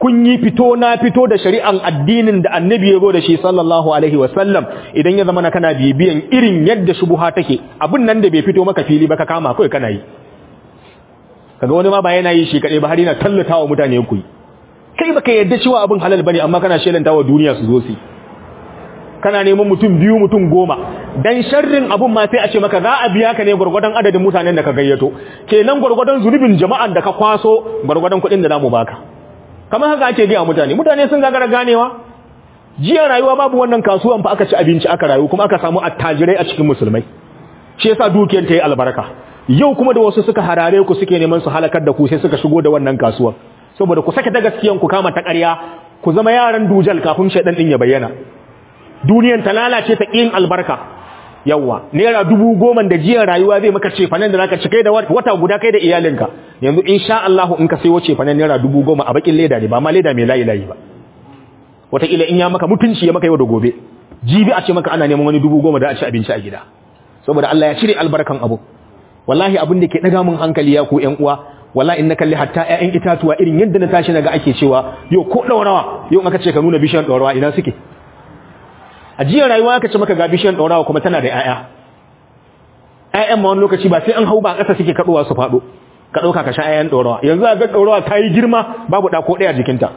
kun yi fito na fito da shari'an addinin da annabi ya zo da shi sallallahu alaihi wasallam, idan ya zama na kana bibiyan irin yadda shubuha take, abin nan da bai fito maka fili ba ka kama kawai kana yi. Kaga wani ma ba yana yi shi kadai ba har yana tallatawa mutane ku yi. Kai baka yadda cewa abin halal bane amma kana shelantawa duniya su zo su. Kana neman mutum 2 mutum 10 dan sharrin abun ma sai a ce maka za a biya ka ne gurgurdan adadin mutanen da ka gayyato. Kenan gurgurdan zunubin jama'an da ka kwaso gurgurdan kuɗin da zamu baka. Kamar haka ake ga mutane sun gagara ganewa. Jiya rayuwa babu wannan kasuwan fa aka ci abinci aka rayu kuma aka samu attajirai a cikin musulmai. Shi yasa dukiyar ta yi albarka. Yau kuma da wasu suka harare ku suke neman su halakar da ku sai suka shigo da wannan kasuwar. Saboda ku sake ta gaskiyan ku kama ta ƙarya, ku zama yaran dujal kafin shaidan din ya bayyana. Duniyan ta lalace ta ƙin albarka. Yawwa, naira 10,000 da jiya rayuwa zai maka cefanen da zaka ci kai da wata guda kai da iyalinka. Yanzu insha Allah in ka sayo cefanen naira 10,000 a bakin leda ne, ba ma leda mai layi ba. Wataƙila in ya maka mutunci ya maka yau da gobe. Jibi a ce maka ana neman wani 10,000 da a ci abinci a gida. Saboda Allah ya cire albarkan abu. Wallahi abin da ke daga mun hankali ya ku ƴan uwa, wallahi in na kalli hatta ƴaƴan itatuwa irin yadda na tashi naga ake cewa yau ko daurawa, yau aka ce ka nuna bishiyar daurawa ina suke. A jiya rayuwa aka ce maka ga bishiyar daurawa kuma tana da ƴaƴa. ƴaƴan ma wani lokaci ba sai an hau ba ƙasa suke kaduwa su faɗo. Ka dauka ka sha ƴaƴan daurawa. Yanzu ga daurawa ta yi girma babu da ko ɗaya jikinta.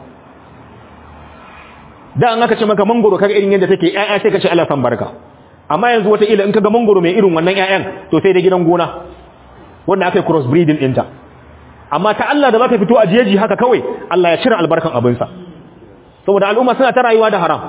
Da an aka ce maka mangoro kaga irin yadda take ƴaƴa sai ka ce Allah san barka. Amma yanzu wata ila in kaga mangoro mai irin wannan ƴaƴan to sai da gidan gona wanda aka yi cross breeding ɗinta. Amma ta Allah da za ta fito a jeji haka kawai Allah ya cire albarkan abinsa. Saboda al'umma suna ta rayuwa da haram.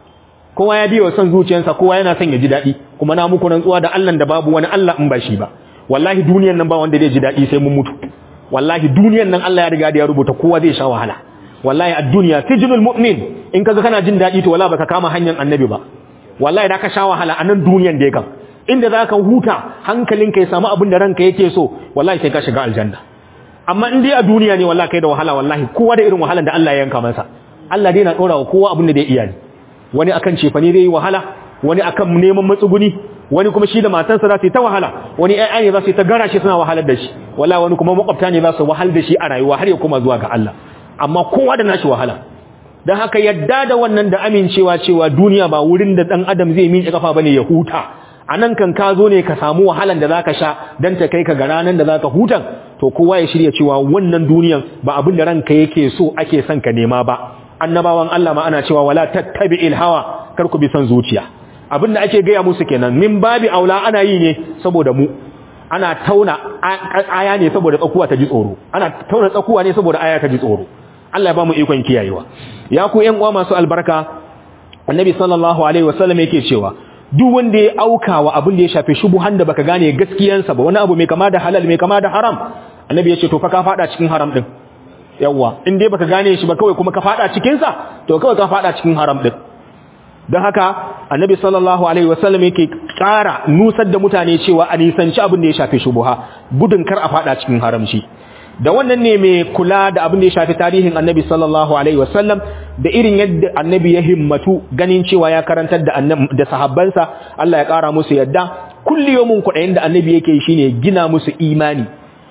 Kowa ya biyo son zuciyarsa, kowa yana son ya ji daɗi, kuma na muku rantsuwa da Allah da babu wani Allah in ba shi ba. Wallahi duniyar nan ba wanda zai ji daɗi sai mun mutu. Wallahi duniyar nan Allah ya riga da ya rubuta kowa zai sha wahala. Wallahi ad-dunya sijnul mu'min, in kaga kana jin daɗi to wallahi baka kama hanyar annabi ba. Wallahi da ka sha wahala a nan duniyar da kan. Inda zaka huta hankalinka ya samu abin da ranka yake so, wallahi sai ka shiga aljanna. Amma in dai a duniya ne wallahi kai da wahala, wallahi kowa da irin wahalan da Allah ya yanka masa. Allah dai na dora wa kowa abin da zai iya ne. Wani akan cefane zai yi wahala, wani akan neman matsuguni, wani kuma shi da matansa za su yi ta wahala, wani ƴaƴa ne za su yi ta gara shi suna wahalar da shi, wallahi wani kuma makwabta ne za su wahal da shi a rayuwa har ya koma zuwa ga Allah. Amma kowa da nashi wahala. Dan haka yadda da wannan da amincewa cewa duniya ba wurin da dan adam zai miƙe kafa bane ya huta. Anan kan ka zo ne ka samu wahalan da zaka sha dan ta kai ka ga ranan da zaka huta, to kowa ya shirya cewa wannan duniyan ba abin da ranka yake so ake son ka nema ba. Annabawan Allah ma ana cewa wala tattabi'il hawa, kar ku bi son zuciya. Abin da ake gaya musu kenan, min babi aula ana yi ne saboda mu. Ana tauna aya ne saboda tsakuwa ta ji tsoro. Ana tauna tsakuwa ne saboda aya ta ji tsoro. Allah ya ba mu ikon kiyayewa. Ya ku ƴan uwa masu albarka, Annabi sallallahu alaihi wasallam yake cewa duk wanda ya auka wa abin da ya shafi shubuhan da baka gane gaskiyansa ba, wani abu mai kama da halal mai kama da haram, Annabi ya ce to fa ka fada cikin haram din. Yawwa, in dai baka gane shi ba kawai kuma ka fada cikin sa, to kawai ka fada cikin haram din. Don haka Annabi sallallahu alaihi wasallam yake ƙara nusar da mutane cewa a nisanci abin da ya shafi shubuha, gudun kar a fada cikin haramci. Da wannan ne mai kula da abin da ya shafi tarihin Annabi sallallahu alaihi wasallam da irin yadda Annabi ya himmatu ganin cewa ya karantar da sahabbansa, Allah ya ƙara musu yadda kulli yawmin kudayin da Annabi yake shine gina musu imani,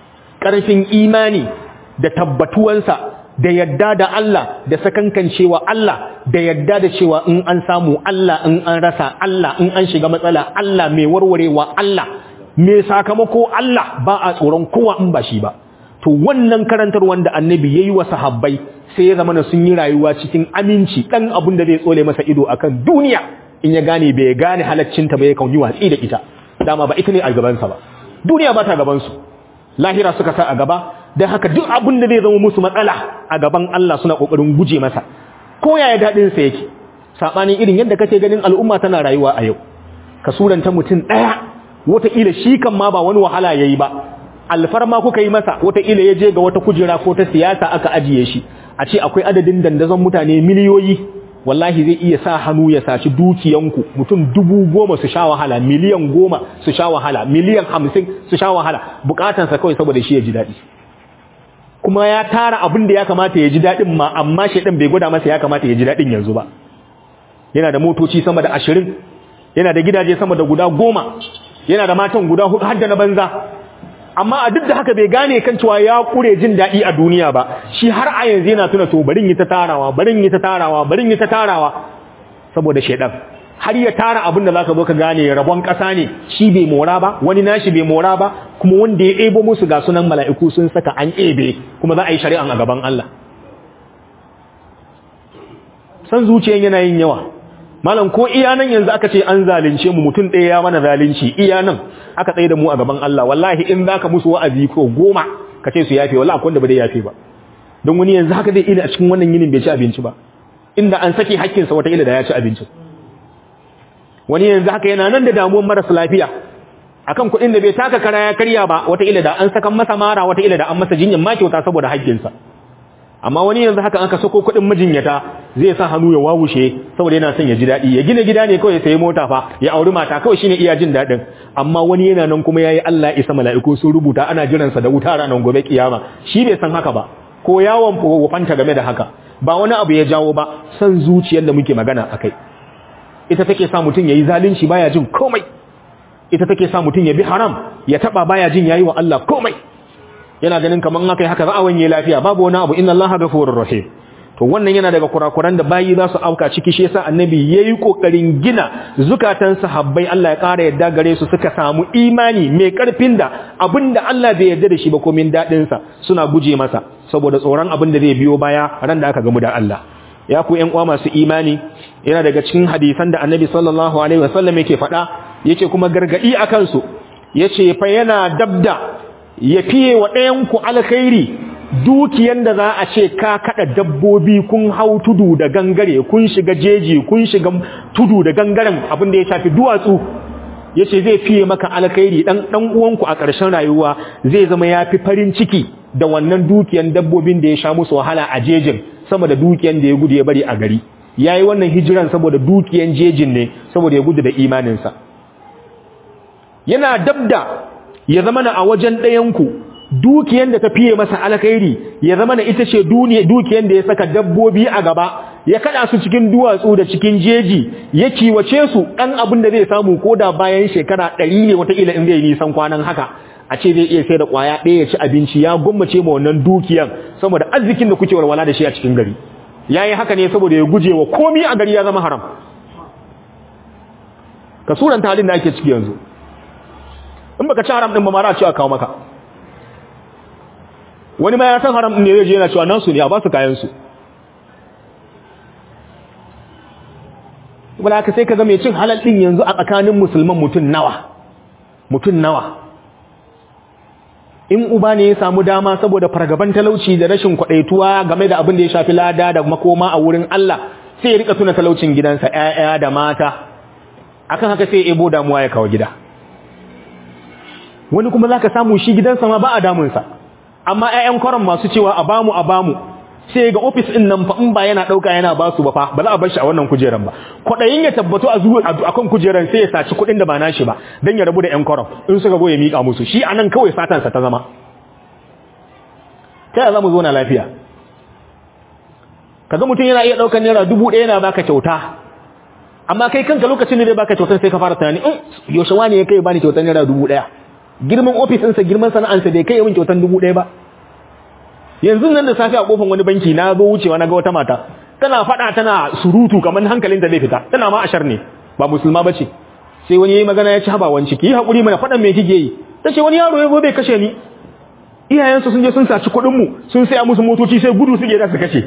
ƙarfin imani da tabbatuwansa da yadda da Allah da sakankancewa Allah da yadda da cewa in an samu Allah, in an rasa Allah, in an shiga matsala Allah, mai warwarewa Allah, mai sakamako Allah, ba a tsoron kowa in ba shi ba. To wannan karantar wanda Annabi yayi wa sahabbai sai ya zama sun yi rayuwa cikin aminci, dan abun da zai tsole masa ido akan duniya in ya gane bai gane halaccinta ba ya kan yi watsi da ita. Dama ba ita ne a gabansa ba. Duniya ba ta gaban su. Lahira suka sa a gaba, dan haka duk abun da zai zama musu matsala a gaban Allah suna kokarin guje masa. Ko yaya dadin sa yake. Sabanin irin yadda kake ganin al'umma tana rayuwa a yau. Ka suranta mutum daya, wata kila shi kan ma ba wani wahala yayi ba. Alfarma kuka yi masa, wataƙila ya je ga wata kujera ko ta siyasa aka ajiye shi, a ce akwai adadin dandazon mutane miliyoyi, wallahi zai iya sa hannu ya saci dukiyanku, mutum 10,000 su sha wahala, miliyan 10 su sha wahala, miliyan 50 su sha wahala, bukatansa kawai saboda shi ya ji daɗi. Kuma ya tara abin da ya kamata ya ji daɗin ma, amma shaidan bai gwada masa ya kamata ya ji daɗin yanzu ba. Yana da motoci sama da 20, yana da gidaje sama da guda 10, yana da matan guda 4 har da na banza. amma a duk da haka bai gane kan cewa ya kure jin daɗi a duniya ba, shi har a yanzu yana tuna to barin yi ta tarawa saboda shaidan, har ya tara abin da zaka zo ka gane rabon ƙasa ne, shi bai mora ba, wani nashi bai mora ba, kuma wanda ya ebo musu ga sunan mala'iku sun saka an ebe, kuma za a yi shari'an a gaban Allah. San zuciyan yana yin yawa. Malam ko iya nan yanzu aka ce an zalunce mu, mutum ɗaya ya mana zalunci, iya nan aka tsaye da mu a gaban Allah, wallahi in zaka musu wa'azi ko 10 ka ce su yafe, wallahi akwai wanda ba zai yafe ba. Don wani yanzu haka zai ina a cikin wannan yinin bai ci abinci ba, inda an sake hakkinsa wata ila da ya ci abinci. Wani yanzu haka yana nan da damuwar marasa lafiya akan kuɗin da bai taka kara ya karya ba, wata ila da an saka masa mara, wata ila da an masa jinyan ma kyauta saboda hakkinsa. Amma wani yanzu haka an ka sako kuɗin majinyata zai sa hannu ya wawushe saboda yana son ya ji daɗi, ya gina gida ne kawai ya sayi mota fa, ya auri mata kawai shine iya jin daɗin. Amma wani yana nan kuma yayi Allah isa mala'iku sun rubuta ana jiransa da wuta ranar gobe kiyama, shi bai san haka ba, ko yawon wofanta game da haka, ba wani abu ya jawo ba, san zuciyar da muke magana akai. Ita take sa mutum yayi zalunci baya jin komai, ita take sa mutum ya bi haram ya taba baya jin yayi wa Allah komai, yana ganin kaman akai haka za a wanye lafiya, babu wani abu, inna Allaha ghafurur rahim. To wannan yana daga kurakuran da bayi za su auka ciki, shi yasa annabi yayi kokarin gina zukatan sahabbai, Allah ya kara yadda gare su, suka samu imani mai karfin da abinda Allah bai yarda da shi ba komin dadin sa suna guje masa saboda tsoron abin da zai biyo baya ran da aka gamu da Allah. Ya ku ƴan uwa masu imani, yana daga cikin hadisan da annabi sallallahu alaihi wasallam yake faɗa, yake kuma gargadi akan su, yace fa yana dabda ya fiye wa ɗayan ku alkhairi dukiyan da za a ce ka kada dabbobi kun hau tudu da gangare, kun shiga jeji, kun shiga tudu da gangaren abin da ya shafi duwatsu, yace zai fiye maka alkhairi dan uwanku a ƙarshen rayuwa zai zama yafi farin ciki da wannan dukiyan dabbobin da ya sha musu wahala a jejin sama da dukiyan da ya gudu ya bari a gari. Yayi wannan hijiran saboda dukiyan jejin ne, saboda ya gudu da imaninsa. Yana dabda ya zama na a wajen ɗayanku dukiyan da ta fiye masa alkhairi ya zama na ita ce dukiyan da ya saka dabbobi a gaba, ya kada su cikin duwatsu da cikin jeji, ya kiwace su ɗan abin da zai samu ko da bayan shekara 100 ne wataƙila in zai nisan kwanan haka, a ce zai iya sai da ƙwaya ɗaya ya ci abinci, ya gwammace ma wannan dukiyan saboda arzikin da kuke walwala da shi a cikin gari. Ya yi haka ne saboda ya guje wa komi a gari ya zama haram. Ka suranta halin da ake ciki yanzu, in baka ci haram ɗin ba ma ra ce a kawo maka. Wani ma ya san haram ɗin ne zai je yana cewa nan su ne a ba su kayansu. Wala haka sai ka ga mai cin halal ɗin yanzu a tsakanin musulman mutum nawa. In uba ne ya samu dama saboda fargaban talauci da rashin kwaɗaituwa game da abin da ya shafi lada da makoma a wurin Allah, sai ya rika tuna talaucin gidansa, ƴaƴa da mata, akan haka sai ya ebo damuwa ya kawo gida. Wani kuma zaka samu shi gidansa ma ba a damunsa, amma ƴaƴan kwaron masu cewa a bamu sai ga ofis ɗin nan fa in ba yana ɗauka yana ba su ba fa ba za a bar shi a wannan kujeran ba. Kwaɗayin ya tabbato a kan kujeran sai ya saci kuɗin da ba nashi ba don ya rabu da ƴan kwaron, in suka go ya miƙa musu, shi anan kawai satansa ta zama. Ta yaya za mu zo na lafiya? Kaga mutum yana iya ɗaukar naira 1000 yana baka kyauta, amma kai kanka lokacin da zai baka kyautar sai ka fara tunani yaushe wani ya kai bani kyautar naira 1000. Girman ofis ɗinsa, girman sana'ansa bai kai yawan kyautar 1000 ba. Yanzu nan da safi a kofar wani banki na zo wucewa na ga wata mata tana faɗa tana surutu kamar hankalinta zai fita, tana ma ashar ne, ba musulma bace. Sai wani yayi magana ya ci haba wanci, ki hakuri mana, faɗan me kike yi? Tace wani yaro ya zo bai kashe ni, iyayensu sun je sun saci kuɗin mu sun saya musu motoci sai gudu suke da su kashe.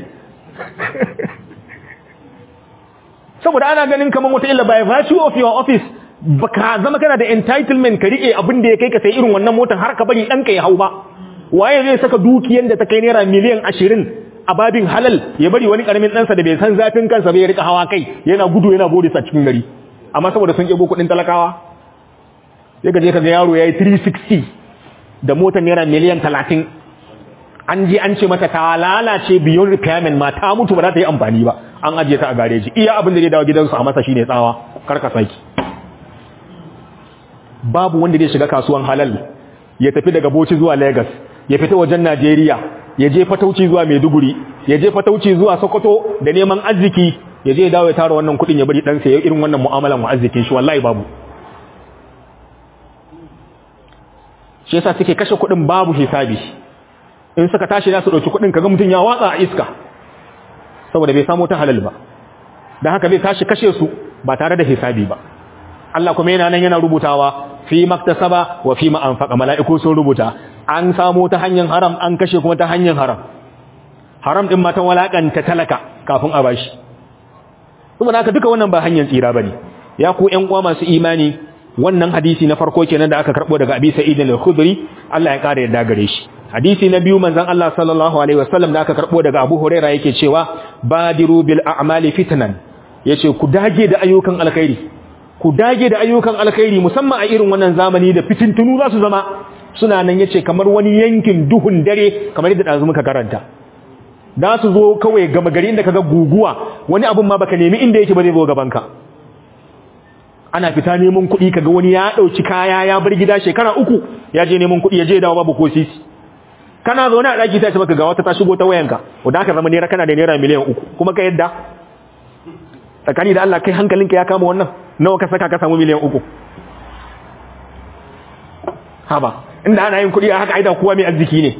Saboda ana ganin kamar wata illa by virtue of your office baka zama kana da entitlement ka rike abin da ya kai ka sai irin wannan motar har ka bari ɗanka ya hau ba. Waye zai saka dukiyan da ta kai naira miliyan 20 a babin halal ya bari wani karamin ɗansa da bai san zafin kansa bai rika hawa kai yana gudu yana bodi sa cikin gari, amma saboda sun kebo kuɗin talakawa sai ka je ka ga yaro yayi 360 da motar naira miliyan 30, an je an ce mata ta lalace beyond requirement, ma ta mutu ba za ta yi amfani ba, an ajiye ta a gareji, iya abin da zai dawo gidansu a masa shine tsawa, karka saki. Babu wanda zai shiga kasuwan halal ya tafi daga Bauchi zuwa Lagos, ya fita wajen Najeriya, ya je fatauci zuwa Maiduguri, ya je fatauci zuwa Sokoto da neman arziki, ya je dawo ya tara wannan kudin ya bari dan sa ya irin wannan mu'amalan wa arzikin shi, wallahi babu. shi yasa suke kashe kuɗin babu hisabi. In suka tashi za su ɗauki kuɗin kaga mutum ya watsa a iska saboda bai samu ta halal ba, don haka bai tashi kashe su ba tare da hisabi ba. Allah kuma yana nan yana rubutawa fi maktasaba wa fi ma anfaqa, mala'iku sun rubuta an samu ta hanyar haram an kashe kuma ta hanyar haram. Haram din ma ta walakanta talaka kafin a bashi. Saboda haka duka wannan ba hanyar tsira bane. Ya ku ƴan uwa masu imani, wannan hadisi na farko kenan da aka karbo daga Abi Sa'id al-Khudri, Allah ya kare yadda gare shi. Hadisi na biyu manzon Allah sallallahu alaihi wasallam da aka karbo daga Abu Huraira yake cewa badiru bil a'mali fitnan, yace ku dage da ayyukan alkhairi, ku dage da ayyukan alkhairi musamman a irin wannan zamani da fitintunu za su zama suna nan, yace kamar wani yankin duhun dare, kamar yadda dazu muka karanta. Da su zo kawai gama gari inda kaga guguwa, wani abun ma baka nemi inda yake ba zai zo gaban ka. Ana fita neman kuɗi kaga wani ya dauki kaya ya bar gida shekara 3 ya je neman kuɗi ya je dawo babu ko sisi. Kana zaune a daki sai ce maka ga wata ta shigo ta wayanka, wanda aka zama naira kana da naira miliyan 3 kuma ka yadda tsakani da Allah kai hankalinka ya kama wannan, nawa ka saka ka samu miliyan 3? Haba, inda ana yin kuɗi a haka aida kowa mai arziki ne.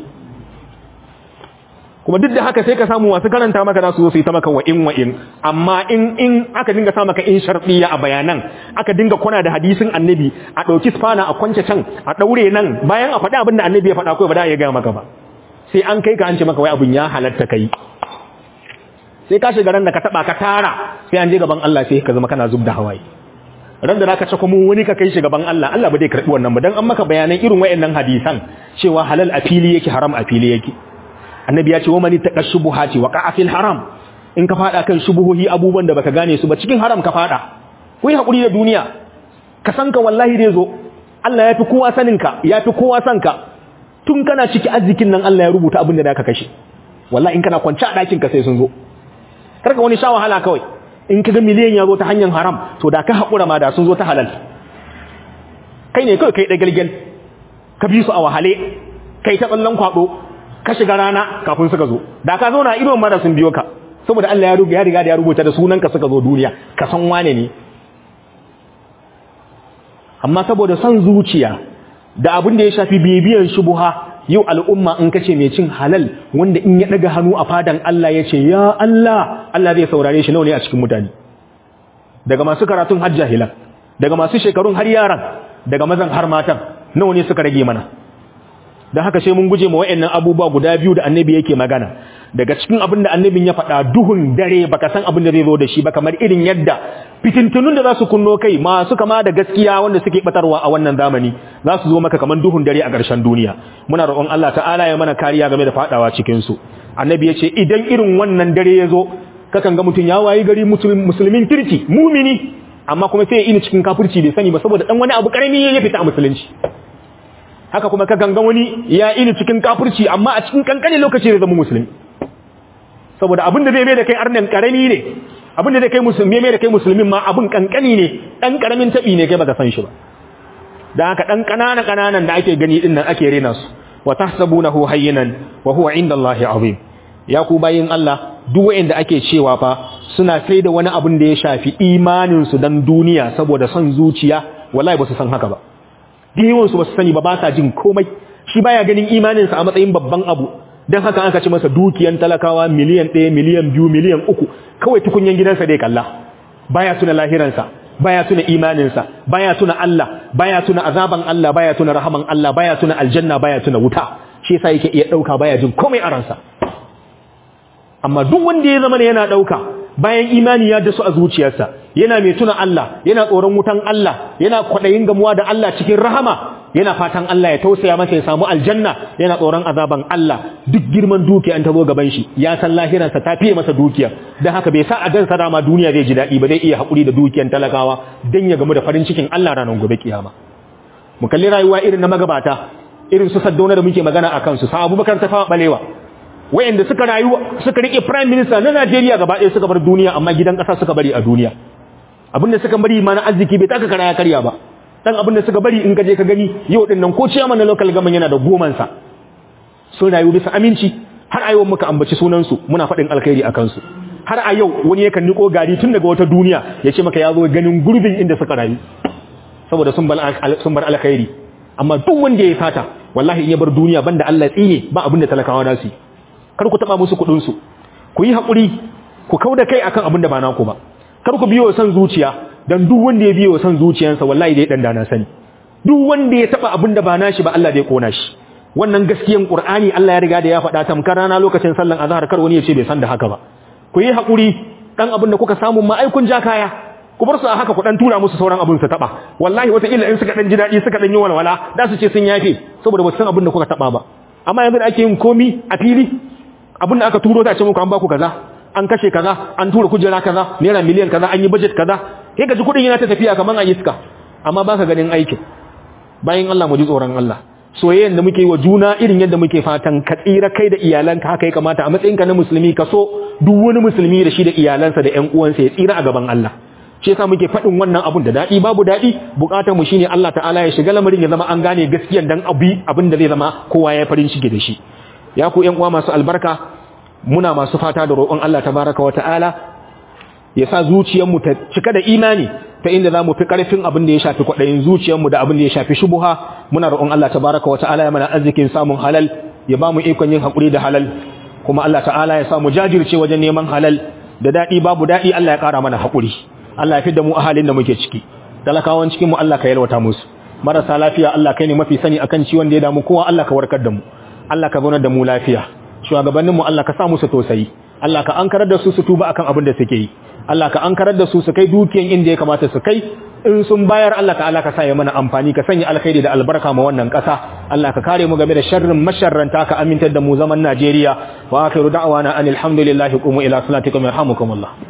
Kuma duk da haka sai ka samu wasu karanta maka za su zo su yi ta maka wa'in, amma in aka dinga sa maka in sharɗiya a bayanan, aka dinga kwana da hadisin annabi, a ɗauki spana a kwance can, a ɗaure nan, bayan a faɗi abin da annabi ya faɗa kawai ba da ya gaya maka ba. Sai an kai ka an ce maka wai abin ya halatta kai. Sai ka shiga ran da ka taɓa ka tara, sai an je gaban Allah sai ka zama kana zub da hawaye. Ran da zaka cako mu wani ka kai shi gaban Allah, Allah ba zai karɓi wannan ba, dan an maka bayanan irin wa'annan hadisan cewa halal a fili yake, haram a fili yake. Annabi ya ce wa mani taqa shubuhati wa qa'a fil haram, in ka fada kan shubuhohi abubuwan da baka gane su ba cikin haram ka fada. Ku yi hakuri da duniya, ka san ka wallahi dai zo. Allah ya fi kowa sanin ka, ya fi kowa san ka. Tun kana ciki arzikin nan Allah ya rubuta abin da zaka kashe. Wallahi in kana kwance a dakin ka sai sun zo. Karka wani sha wahala kawai. In kaga miliyan ya zo ta hanyar haram, to da ka hakura ma da sun zo ta halal. Kai ne kawai kai da galgal. Ka bi su a wahale, kai ta tsallan kwado, ka shiga rana kafin suka zo. Da ka zauna idon mara sun biyo ka, saboda Allah ya riga da ya rubuta da sunanka suka zo duniya, ka san wane ne. Amma saboda son zuciya da abin da ya shafi bibiyan shubuha, yau al'umma in kace mai cin halal wanda in ya daga hannu a fadan Allah ya ce ya Allah, Allah zai saurare shi nawa ne a cikin mutane. Daga masu karatun har jahilan, daga masu shekarun har yaran, daga mazan har matan, nawa ne suka rage mana. Da haka sai mun guje ma wayannan abubuwa guda biyu da annabi yake magana. Daga cikin abin da annabin ya faɗa, duhun dare baka san abin da zai zo da shi ba, kamar irin yadda fitintunun da za su kunno kai masu kama da gaskiya wanda suke batarwa a wannan zamani za su zo maka kamar duhun dare a ƙarshen duniya. Muna roƙon Allah ta'ala ya mana kariya game da faɗawa cikin su. Annabi ya ce idan irin wannan dare ya zo, kakan ga mutum ya wayi gari musulmin kirki, mumini, amma kuma sai ya ini cikin kafirci bai sani ba saboda dan wani abu karami ya fita a musulunci. Haka kuma ka ganga wani ya ini cikin kafirci amma a cikin kankanin lokaci zai zama musulmi, saboda abin da zai mai da kai arnan karami ne, abin da zai kai musulmi mai da kai musulmin ma abin kankani ne, dan karamin tabi ne kai baka san shi ba. Dan haka dan kananan da ake gani din nan ake rena su, wa tahsabunahu hayyinan wa huwa indallahi azim. Ya ku bayin Allah, duk wanda ake cewa fa suna sai da wani abin da ya shafi imanin su dan duniya saboda son zuciya, wallahi ba su san haka ba. Diwansu ba su sani ba, ba sa jin komai. Shi baya ganin imaninsa a matsayin babban abu, don haka aka ci masa dukiyan talakawa miliyan 1, miliyan 2, miliyan 3, kawai tukunyan gidansa dai kalla. Baya tuna lahiransa, baya tuna imaninsa, baya tuna Allah, baya tuna azaban Allah, baya tuna rahaman Allah, baya tuna aljanna, baya tuna wuta. Shi yasa yake iya dauka baya jin komai a ransa. Amma duk wanda ya zama yana dauka bayan imani ya dasu a zuciyarsa, yana mai tuna Allah, yana tsoron wutan Allah, yana kwaɗayin gamuwa da Allah cikin rahama, yana fatan Allah ya tausaya masa ya samu aljanna, yana tsoron azaban Allah, duk girman dukiya an tazo gaban shi ya san lahiransa ta fiye masa dukiya, dan haka bai sa a gansa dama duniya zai ji daɗi ba, zai iya haƙuri da dukiyan talakawa dan ya gamu da farin cikin Allah ranar gobe kiyama. Mu kalli rayuwa irin na magabata, irin su Saddauna da muke magana a kansu, sa Abubakar Tafawa Balewa, wayanda suka rayu suka rike prime minister na Najeriya gaba ɗaya suka bar duniya, amma gidan ƙasa suka bari a duniya. Abinda suka bari ma na arziki bai taka kara ya karya ba. Dan abinda suka bari in gaje ka gani yau din nan ko ciyaman na local government yana da 10 sa. Sun rayu bisa aminci, har a yau muka ambaci sunan su muna faɗin alkhairi akan su. Har a yau wani yakan niko gari tun daga wata duniya ya ce maka ya zo ganin gurbin inda suka rayu. Saboda sun bar alkhairi. amma duk wanda ya sata wallahi in ya bar duniya banda Allah tsine ba abin da talakawa da su kar ku taba musu kudin su ku yi hakuri ku kauda kai akan abin da ba naku ba kar ku biyo san zuciya dan duk wanda ya biyo san zuciyarsa wallahi dai dan dana sani duk wanda ya taba abin da ba nashi ba Allah zai kona shi wannan gaskiyan Qur'ani Allah ya riga da ya faɗa tamkar rana lokacin sallan azhar kar wani ya ce bai san da haka ba ku yi hakuri dan abin da kuka samu ma ai kun ja kaya ku bar su a haka ku dan tura musu sauran abin su taba wallahi wata illa in suka dan ji dadi suka dan yi walwala da su ce sun yafe saboda ba su san abin da kuka taba ba amma yanzu da ake yin komi a fili abin da aka turo ta ce muku an ba ku kaza an kashe kaza an tura kujera kaza naira miliyan kaza an yi budget kaza sai ka ji kudin yana ta tafiya kaman a iska amma baka ganin aikin bayan Allah mu ji tsoron Allah soyayyen da muke yi wa juna irin yadda muke fatan ka tsira kai da iyalanka haka ya kamata a matsayinka na musulmi ka so duk wani musulmi da shi da iyalansa da ƴan uwansa ya tsira a gaban Allah shi yasa muke faɗin wannan abun da daɗi babu daɗi buƙatar mu shine Allah ta'ala ya shiga lamarin ya zama an gane gaskiyan dan abin da zai zama kowa ya farin ciki da shi ya ku ƴan uwa masu albarka muna masu fata da roƙon Allah tabaraka wa ta'ala ya sa zuciyarmu ta cika da imani ta inda za mu fi ƙarfin abin da ya shafi kwaɗayin zuciyarmu da abin da ya shafi shubuha muna roƙon Allah tabaraka wa ta'ala ya mana arzikin samun halal ya ba mu ikon yin haƙuri da halal kuma Allah ta'ala ya sa mu jajirce wajen neman halal da daɗi babu daɗi Allah ya ƙara mana haƙuri Allah ya fi da mu a halin da muke ciki talakawan cikin mu Allah ka yalwata musu marasa lafiya Allah kai ne mafi sani akan ciwon da ya damu kowa Allah ka warkar da mu Allah ka zaunar da mu lafiya shugabanninmu Allah ka sa musu tausayi Allah ka ankarar da su su tuba akan abin da suke yi Allah ka ankarar da su su kai dukiyan inda ya kamata su kai in sun bayar Allah ta'ala ka sa ya mana amfani ka sanya alkhairi da albarka ma wannan ƙasa Allah ka kare mu game da sharrin masharranta ka amintar da mu zaman Najeriya wa akhiru da'wana anil hamdulillahi qumu ila salatikum yarhamukumullah